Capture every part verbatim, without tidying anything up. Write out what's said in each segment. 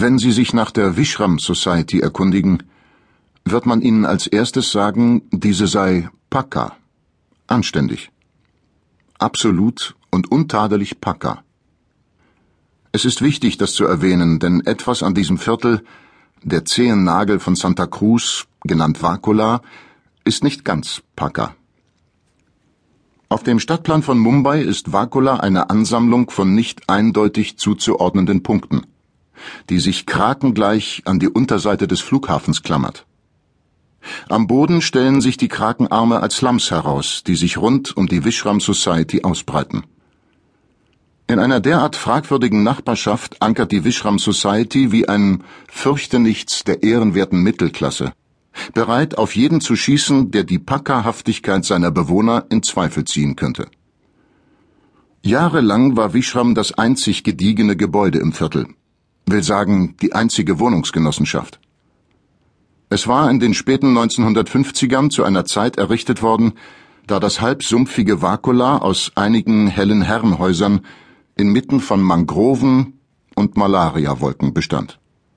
Wenn Sie sich nach der Vishram Society erkundigen, wird man Ihnen als erstes sagen, diese sei Paka, anständig. Absolut und untadelig Paka. Es ist wichtig, das zu erwähnen, denn etwas an diesem Viertel, der Zehennagel von Santa Cruz, genannt Vakula, ist nicht ganz Paka. Auf dem Stadtplan von Mumbai ist Vakula eine Ansammlung von nicht eindeutig zuzuordnenden Punkten, die sich krakengleich an die Unterseite des Flughafens klammert. Am Boden stellen sich die Krakenarme als Slums heraus, die sich rund um die Vishram Society ausbreiten. In einer derart fragwürdigen Nachbarschaft ankert die Vishram Society wie ein Fürchtenichts der ehrenwerten Mittelklasse, bereit, auf jeden zu schießen, der die Paka-Haftigkeit seiner Bewohner in Zweifel ziehen könnte. Jahrelang war Vishram das einzig gediegene Gebäude im Viertel, will sagen, die einzige Wohnungsgenossenschaft. Es war in den späten neunzehnhundertfünfzigern zu einer Zeit errichtet worden, da das halbsumpfige Vakula aus einigen hellen Herrenhäusern inmitten von Mangroven und Malariawolken bestand.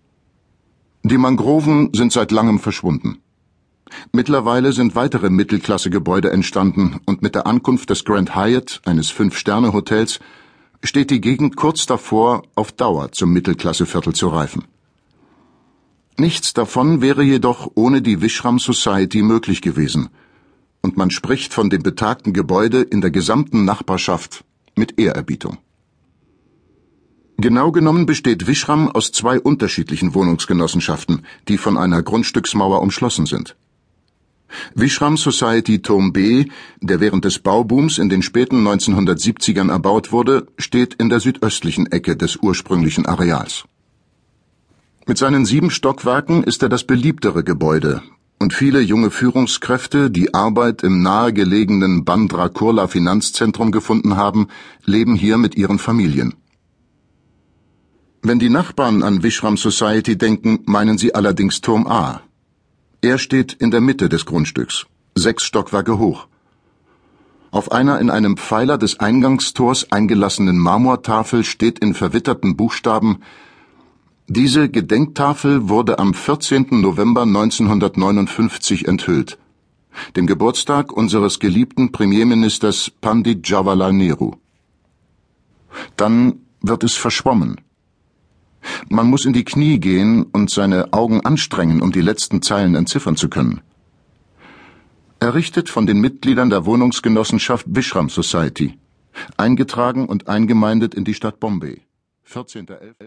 Die Mangroven sind seit langem verschwunden. Mittlerweile sind weitere Mittelklassegebäude entstanden und mit der Ankunft des Grand Hyatt, eines Fünf-Sterne-Hotels, steht die Gegend kurz davor, auf Dauer zum Mittelklasseviertel zu reifen. Nichts davon wäre jedoch ohne die Vishram Society möglich gewesen, und man spricht von dem betagten Gebäude in der gesamten Nachbarschaft mit Ehrerbietung. Genau genommen besteht Vishram aus zwei unterschiedlichen Wohnungsgenossenschaften, die von einer Grundstücksmauer umschlossen sind. Vishram Society Turm B, der während des Baubooms in den späten neunzehnhundertsiebzigern erbaut wurde, steht in der südöstlichen Ecke des ursprünglichen Areals. Mit seinen sieben Stockwerken ist er das beliebtere Gebäude, und viele junge Führungskräfte, die Arbeit im nahegelegenen Bandra Kurla Finanzzentrum gefunden haben, leben hier mit ihren Familien. Wenn die Nachbarn an Vishram Society denken, meinen sie allerdings Turm A. Er steht in der Mitte des Grundstücks, sechs Stockwerke hoch. Auf einer in einem Pfeiler des Eingangstors eingelassenen Marmortafel steht in verwitterten Buchstaben: Diese Gedenktafel wurde am vierzehnten November neunzehnhundertneunundfünfzig enthüllt, dem Geburtstag unseres geliebten Premierministers Pandit Jawaharlal Nehru. Dann wird es verschwommen. Man muss in die Knie gehen und seine Augen anstrengen, um die letzten Zeilen entziffern zu können. Errichtet von den Mitgliedern der Wohnungsgenossenschaft Vishram Society, eingetragen und eingemeindet in die Stadt Bombay. vierzehnter elfter